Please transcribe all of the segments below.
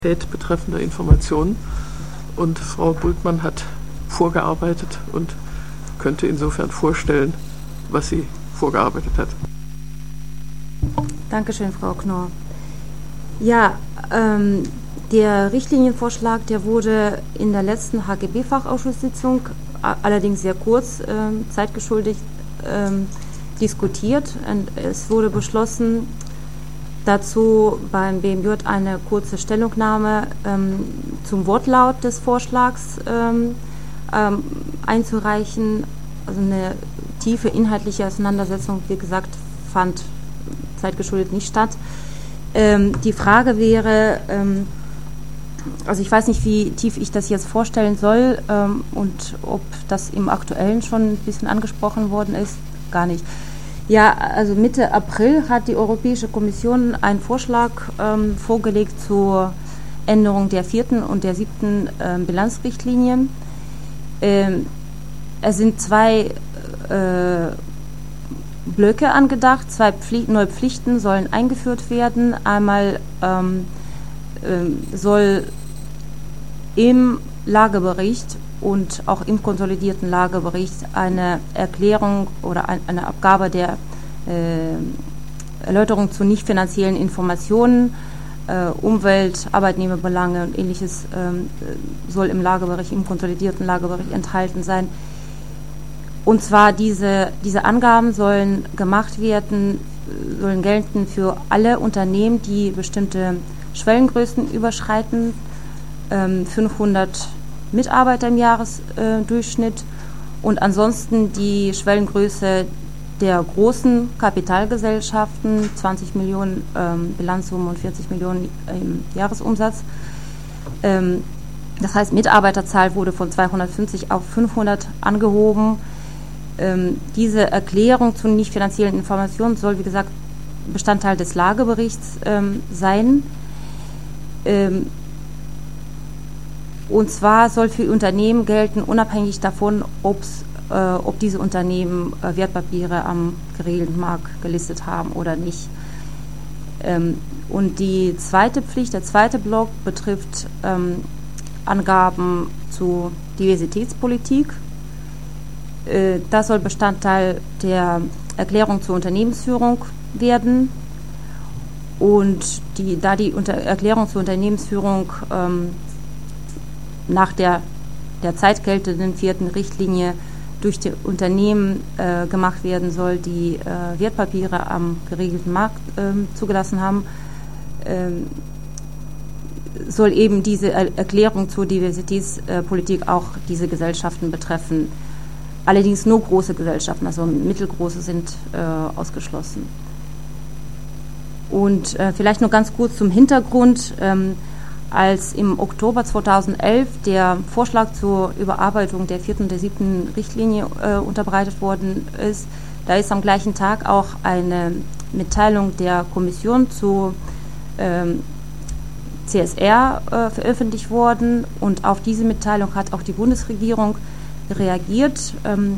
betreffender Informationen. Und Frau Bultmann hat vorgearbeitet und könnte insofern vorstellen, was sie vorgearbeitet hat. Dankeschön, Frau Knorr. Ja, der Richtlinienvorschlag, der wurde in der letzten HGB-Fachausschusssitzung, allerdings sehr kurz, zeitgeschuldet, diskutiert. Und es wurde beschlossen, dazu beim BMJ eine kurze Stellungnahme zum Wortlaut des Vorschlags einzureichen. Also eine tiefe inhaltliche Auseinandersetzung, wie gesagt, fand zeitgeschuldet nicht statt. Die Frage wäre, also ich weiß nicht, wie tief ich das jetzt vorstellen soll und ob das im Aktuellen schon ein bisschen angesprochen worden ist, gar nicht. Ja, also Mitte April hat die Europäische Kommission einen Vorschlag vorgelegt zur Änderung der 4. und der 7. Bilanzrichtlinie. Es sind zwei Blöcke angedacht, zwei neue Pflichten sollen eingeführt werden. Einmal soll im Lagebericht und auch im konsolidierten Lagebericht eine Erklärung oder eine Abgabe der Erläuterung zu nicht finanziellen Informationen, Umwelt, Arbeitnehmerbelange und Ähnliches soll im Lagebericht, im konsolidierten Lagebericht enthalten sein. Und zwar diese Angaben sollen gemacht werden, sollen gelten für alle Unternehmen, die bestimmte Schwellengrößen überschreiten, 500 Mitarbeiter im Jahresdurchschnitt und ansonsten die Schwellengröße der großen Kapitalgesellschaften, 20 Millionen Bilanzsumme und 40 Millionen im Jahresumsatz. Das heißt, Mitarbeiterzahl wurde von 250 auf 500 angehoben. Diese Erklärung zu nicht finanziellen Informationen soll, wie gesagt, Bestandteil des Lageberichts sein. Und zwar soll für Unternehmen gelten, unabhängig davon, ob diese Unternehmen Wertpapiere am geregelten Markt gelistet haben oder nicht. Und die zweite Pflicht, der zweite Block, betrifft Angaben zu Diversitätspolitik. Das soll Bestandteil der Erklärung zur Unternehmensführung werden. Und da die Erklärung zur Unternehmensführung nach der derzeit geltenden 4. Richtlinie durch die Unternehmen gemacht werden soll, die Wertpapiere am geregelten Markt zugelassen haben, soll eben diese Erklärung zur Diversitätspolitik auch diese Gesellschaften betreffen. Allerdings nur große Gesellschaften, also mittelgroße sind ausgeschlossen. Und vielleicht nur ganz kurz zum Hintergrund. Als im Oktober 2011 der Vorschlag zur Überarbeitung der 4. und der 7. Richtlinie unterbreitet worden ist, da ist am gleichen Tag auch eine Mitteilung der Kommission zu CSR veröffentlicht worden und auf diese Mitteilung hat auch die Bundesregierung reagiert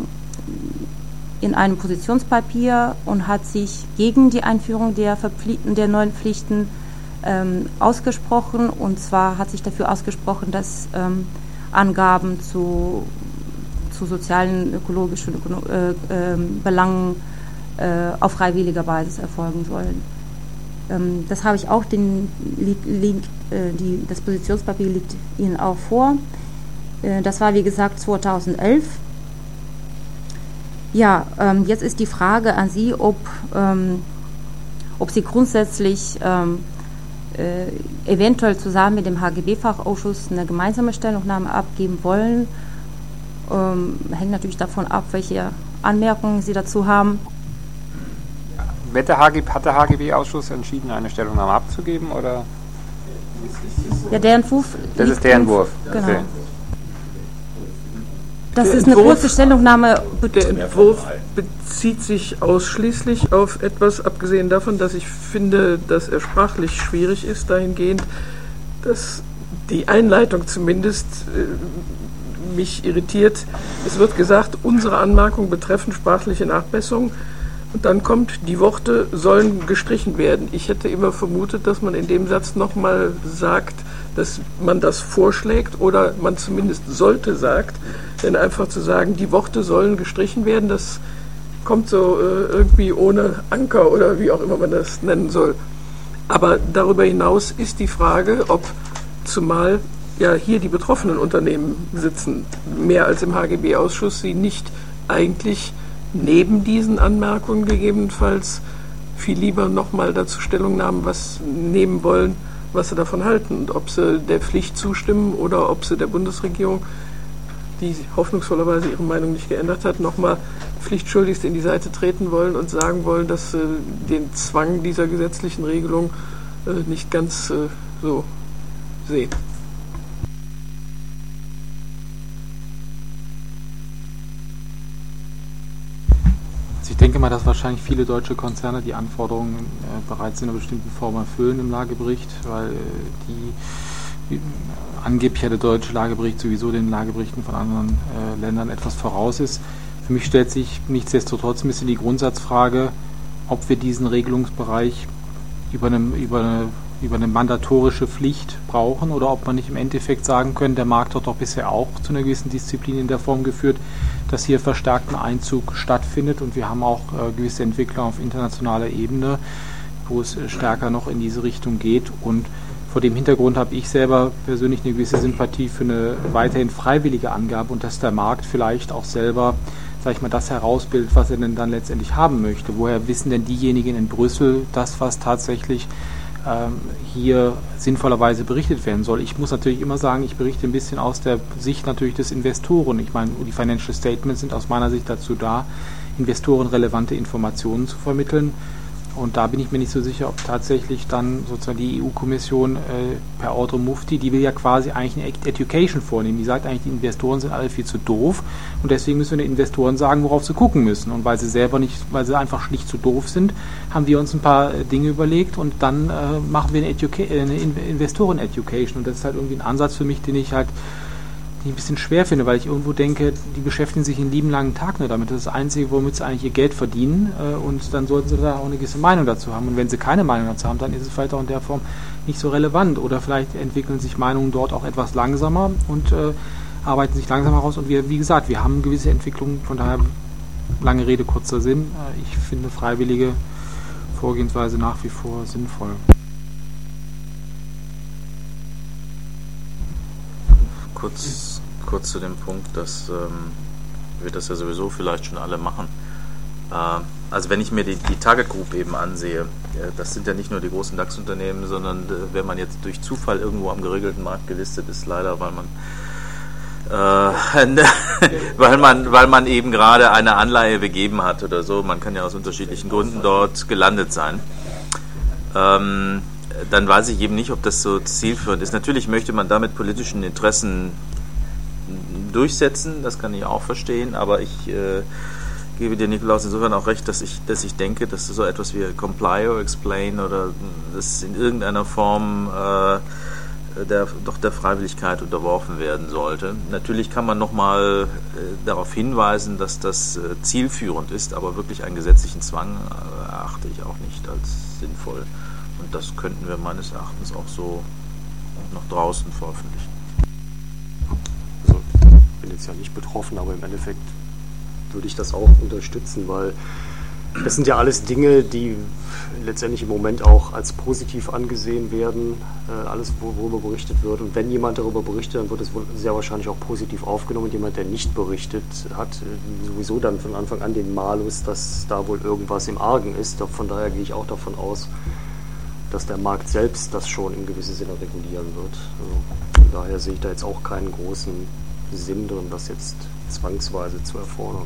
in einem Positionspapier und hat sich gegen die Einführung der neuen Pflichten ausgesprochen, und zwar hat sich dafür ausgesprochen, dass Angaben zu sozialen, ökologischen Belangen auf freiwilliger Basis erfolgen sollen. Das habe ich auch, den Link, das Positionspapier liegt Ihnen auch vor. Das war, wie gesagt, 2011. Ja, jetzt ist die Frage an Sie, ob Sie grundsätzlich eventuell zusammen mit dem HGB-Fachausschuss eine gemeinsame Stellungnahme abgeben wollen. Hängt natürlich davon ab, welche Anmerkungen Sie dazu haben. Hat der HGB-Ausschuss entschieden, eine Stellungnahme abzugeben, oder? Ja, der Entwurf. Das ist der Entwurf. Genau. Okay. Das ist eine kurze Stellungnahme. Der Entwurf bezieht sich ausschließlich auf etwas, abgesehen davon, dass ich finde, dass er sprachlich schwierig ist, dahingehend, dass die Einleitung zumindest mich irritiert. Es wird gesagt, unsere Anmerkungen betreffen sprachliche Nachbesserung. Und dann kommt, die Worte sollen gestrichen werden. Ich hätte immer vermutet, dass man in dem Satz nochmal sagt, dass man das vorschlägt oder man zumindest sollte sagt, denn einfach zu sagen, die Worte sollen gestrichen werden, das kommt so irgendwie ohne Anker oder wie auch immer man das nennen soll. Aber darüber hinaus ist die Frage, ob zumal ja hier die betroffenen Unternehmen sitzen, mehr als im HGB-Ausschuss, sie nicht eigentlich neben diesen Anmerkungen gegebenenfalls viel lieber nochmal dazu Stellungnahmen nehmen wollen, was sie davon halten und ob sie der Pflicht zustimmen oder ob sie der Bundesregierung, die hoffnungsvollerweise ihre Meinung nicht geändert hat, nochmal pflichtschuldigst in die Seite treten wollen und sagen wollen, dass sie den Zwang dieser gesetzlichen Regelung nicht ganz so sehen. Ich denke mal, dass wahrscheinlich viele deutsche Konzerne die Anforderungen bereits in einer bestimmten Form erfüllen im Lagebericht, weil angeblich ja der deutsche Lagebericht sowieso den Lageberichten von anderen Ländern etwas voraus ist. Für mich stellt sich nichtsdestotrotz ein bisschen die Grundsatzfrage, ob wir diesen Regelungsbereich über eine mandatorische Pflicht brauchen oder ob man nicht im Endeffekt sagen können, der Markt hat doch bisher auch zu einer gewissen Disziplin in der Form geführt, dass hier verstärkten Einzug stattfindet und wir haben auch gewisse Entwicklungen auf internationaler Ebene, wo es stärker noch in diese Richtung geht und vor dem Hintergrund habe ich selber persönlich eine gewisse Sympathie für eine weiterhin freiwillige Angabe und dass der Markt vielleicht auch selber, sag ich mal, das herausbildet, was er denn dann letztendlich haben möchte. Woher wissen denn diejenigen in Brüssel das, was tatsächlich hier sinnvollerweise berichtet werden soll? Ich muss natürlich immer sagen, ich berichte ein bisschen aus der Sicht natürlich des Investoren. Ich meine, die Financial Statements sind aus meiner Sicht dazu da, Investoren relevante Informationen zu vermitteln. Und da bin ich mir nicht so sicher, ob tatsächlich dann sozusagen die EU-Kommission per Ordre Mufti, die will ja quasi eigentlich eine Education vornehmen. Die sagt eigentlich, die Investoren sind alle viel zu doof und deswegen müssen wir den Investoren sagen, worauf sie gucken müssen. Und weil sie einfach schlicht zu doof sind, haben wir uns ein paar Dinge überlegt und dann machen wir eine Investoren-Education. Und das ist halt irgendwie ein Ansatz für mich, den ich ein bisschen schwer finde, weil ich irgendwo denke, die beschäftigen sich einen lieben langen Tag nur damit. Das ist das Einzige, womit sie eigentlich ihr Geld verdienen und dann sollten sie da auch eine gewisse Meinung dazu haben. Und wenn sie keine Meinung dazu haben, dann ist es vielleicht auch in der Form nicht so relevant oder vielleicht entwickeln sich Meinungen dort auch etwas langsamer und arbeiten sich langsamer raus. Und wie gesagt, wir haben gewisse Entwicklungen, von daher lange Rede, kurzer Sinn. Ich finde freiwillige Vorgehensweise nach wie vor sinnvoll. Kurz zu dem Punkt, dass wir das ja sowieso vielleicht schon alle machen. Also wenn ich mir die Target Group eben ansehe, das sind ja nicht nur die großen DAX-Unternehmen, sondern wenn man jetzt durch Zufall irgendwo am geregelten Markt gelistet ist, leider, weil man eben gerade eine Anleihe begeben hat oder so, man kann ja aus unterschiedlichen Gründen dort gelandet sein, dann weiß ich eben nicht, ob das so zielführend ist. Natürlich möchte man damit politischen Interessen durchsetzen, das kann ich auch verstehen, aber ich gebe dir, Nikolaus, insofern auch recht, dass ich denke, dass so etwas wie Comply or Explain oder das in irgendeiner Form der Freiwilligkeit unterworfen werden sollte. Natürlich kann man nochmal darauf hinweisen, dass das zielführend ist, aber wirklich einen gesetzlichen Zwang erachte ich auch nicht als sinnvoll. Und das könnten wir meines Erachtens auch so noch draußen veröffentlichen. Also, ich bin jetzt ja nicht betroffen, aber im Endeffekt würde ich das auch unterstützen, weil das sind ja alles Dinge, die letztendlich im Moment auch als positiv angesehen werden, alles, worüber berichtet wird. Und wenn jemand darüber berichtet, dann wird es wohl sehr wahrscheinlich auch positiv aufgenommen. Und jemand, der nicht berichtet, hat sowieso dann von Anfang an den Malus, dass da wohl irgendwas im Argen ist. Von daher gehe ich auch davon aus, dass der Markt selbst das schon in gewissem Sinne regulieren wird. Also von daher sehe ich da jetzt auch keinen großen Sinn drin, das jetzt zwangsweise zu erfordern.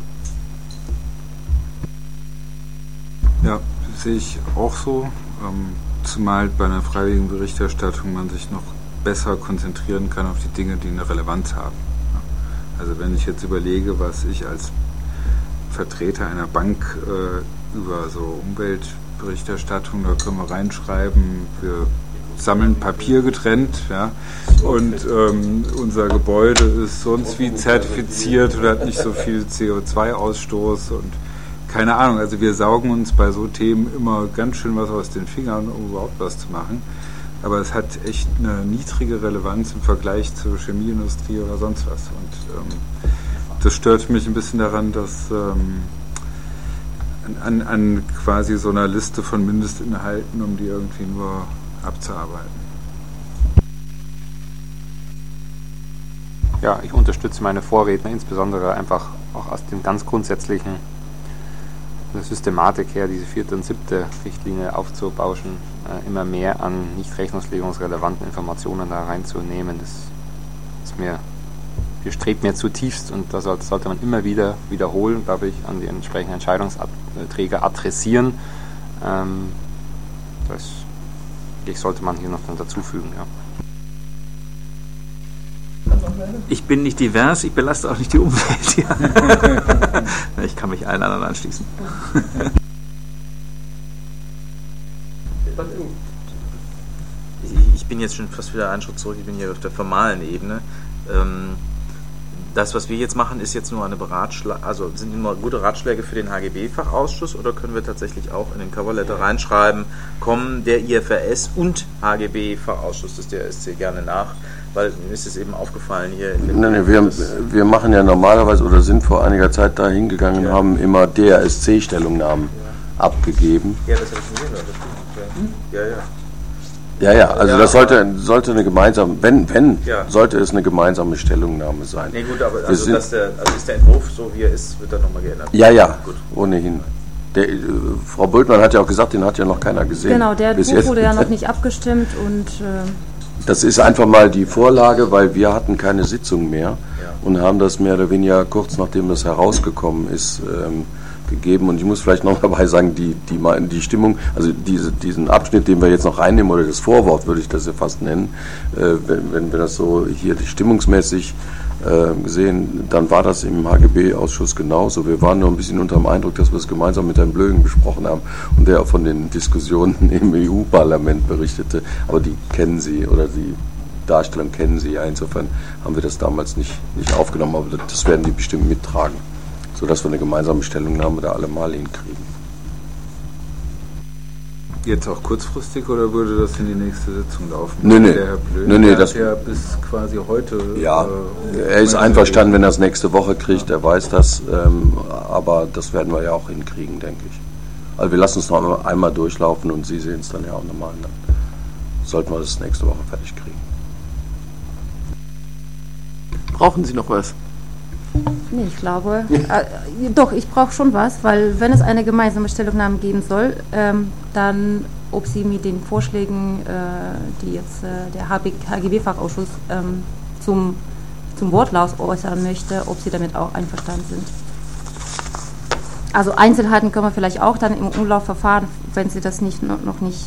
Ja, sehe ich auch so, zumal bei einer freiwilligen Berichterstattung man sich noch besser konzentrieren kann auf die Dinge, die eine Relevanz haben. Also wenn ich jetzt überlege, was ich als Vertreter einer Bank über so Umweltberichterstattung, da können wir reinschreiben, wir sammeln Papier getrennt, ja, und unser Gebäude ist sonst wie zertifiziert oder hat nicht so viel CO2-Ausstoß und keine Ahnung, also wir saugen uns bei so Themen immer ganz schön was aus den Fingern, um überhaupt was zu machen. aber es hat echt eine niedrige Relevanz im Vergleich zur Chemieindustrie oder sonst was. Und das stört mich ein bisschen daran, dass an quasi so einer Liste von Mindestinhalten, um die irgendwie nur abzuarbeiten. Ja, ich unterstütze meine Vorredner, insbesondere einfach auch aus dem ganz grundsätzlichen Systematik her, diese 4. und 7. Richtlinie aufzubauschen, immer mehr an nicht rechnungslegungsrelevanten Informationen da reinzunehmen. Das ist mir, bestrebt mir zutiefst, und das sollte man immer wieder wiederholen, glaube ich, an die entsprechenden Entscheidungsträger adressieren. Das sollte man hier noch dann dazufügen. Ja. Ich bin nicht divers, ich belaste auch nicht die Umwelt. Ja. Ich kann mich allen anderen anschließen. Ich bin jetzt schon fast wieder einen Schritt zurück, ich bin hier auf der formalen Ebene. Das, was wir jetzt machen, ist jetzt nur eine also sind nur gute Ratschläge für den HGB-Fachausschuss, oder können wir tatsächlich auch in den Coverletter reinschreiben, kommen der IFRS und HGB-Fachausschuss des DRSC gerne nach? Weil mir ist es eben aufgefallen hier. Wir machen ja normalerweise oder sind vor einiger Zeit da hingegangen und haben immer DRSC-Stellungnahmen abgegeben. Ja, das habe ich mir gehört, das stimmt. Ja, also das sollte eine gemeinsame, sollte es eine gemeinsame Stellungnahme sein. Nee, gut, aber ist der Entwurf, so wie er ist, wird dann nochmal geändert? Ja, gut. Ohnehin. Frau Bultmann hat ja auch gesagt, den hat ja noch keiner gesehen. Genau, der Entwurf wurde ja noch nicht abgestimmt und... Das ist einfach mal die Vorlage, weil wir hatten keine Sitzung mehr und haben das mehr oder weniger kurz nachdem das herausgekommen ist, gegeben. Und ich muss vielleicht noch dabei sagen, die Stimmung, also diesen Abschnitt, den wir jetzt noch reinnehmen, oder das Vorwort würde ich das ja fast nennen, wenn wir das so hier stimmungsmäßig gesehen, dann war das im HGB-Ausschuss genauso. Wir waren nur ein bisschen unter dem Eindruck, dass wir es gemeinsam mit Herrn Blögen besprochen haben und der auch von den Diskussionen im EU-Parlament berichtete. Aber die kennen Sie, oder die Darstellung kennen Sie ja. Insofern haben wir das damals nicht aufgenommen, aber das werden die bestimmt mittragen, sodass wir eine gemeinsame Stellungnahme da alle mal hinkriegen. Jetzt auch kurzfristig, oder würde das in die nächste Sitzung laufen? Nee. Der Herr Blöden, der hat ja bis quasi heute... Ja, er ist einverstanden, wenn er es nächste Woche kriegt, er weiß das, aber das werden wir ja auch hinkriegen, denke ich. Also wir lassen es noch einmal durchlaufen und Sie sehen es dann ja auch nochmal, dann sollten wir das nächste Woche fertig kriegen. Brauchen Sie noch was? Nee, ich glaube, doch, ich brauche schon was, weil wenn es eine gemeinsame Stellungnahme geben soll, dann, ob Sie mit den Vorschlägen, die jetzt der HGB-Fachausschuss zum Wortlaut äußern möchte, ob Sie damit auch einverstanden sind. Also Einzelheiten können wir vielleicht auch dann im Umlaufverfahren, wenn Sie das noch nicht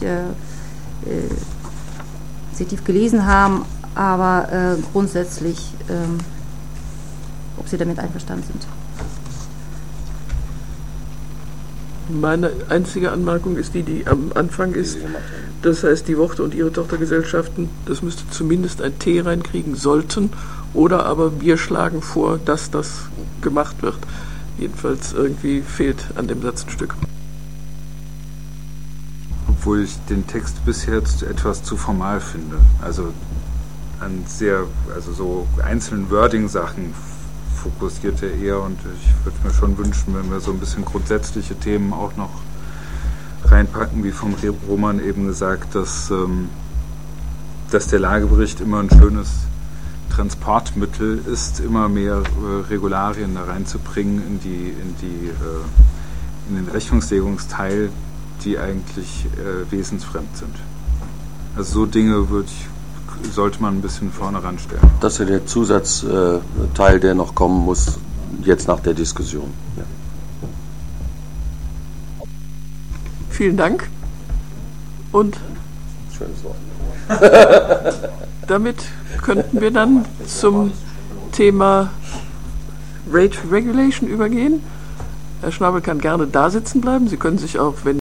sehr tief gelesen haben, aber grundsätzlich... ob Sie damit einverstanden sind. Meine einzige Anmerkung ist die am Anfang ist. Das heißt, die Worte und ihre Tochtergesellschaften, das müsste zumindest ein T reinkriegen sollten, oder aber wir schlagen vor, dass das gemacht wird. Jedenfalls irgendwie fehlt an dem Satz ein Stück. Obwohl ich den Text bisher etwas zu formal finde. Also so einzelnen Wording-Sachen fokussiert er eher, und ich würde mir schon wünschen, wenn wir so ein bisschen grundsätzliche Themen auch noch reinpacken, wie vom Roman eben gesagt, dass der Lagebericht immer ein schönes Transportmittel ist, immer mehr Regularien da reinzubringen in den Rechnungslegungsteil, die eigentlich wesensfremd sind. Also so Dinge sollte man ein bisschen vorne ranstellen. Das ist ja der Zusatzteil, der noch kommen muss, jetzt nach der Diskussion. Ja. Vielen Dank. Und schönes Wort. Damit könnten wir dann zum Thema Rate Regulation übergehen. Herr Schnabel kann gerne da sitzen bleiben. Sie können sich auch, wenn